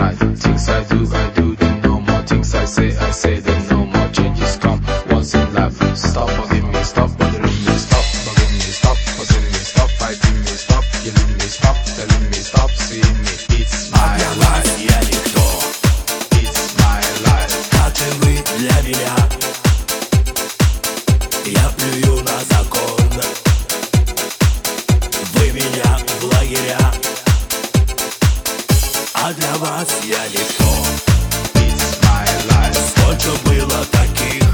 night. Things I do them no more. Things I say them no more. Changes come once in life. Stop bugging me, stop bothering me, stop bugging me, stop bugging me, stop fighting me, stop killing me, stop telling me, stop seeing me. It's my life. Я никто, It's my life. как и вы для меня. Я плюю на закон. Вы меня в лагеря, а для вас я никто. It's my life. Сколько было таких,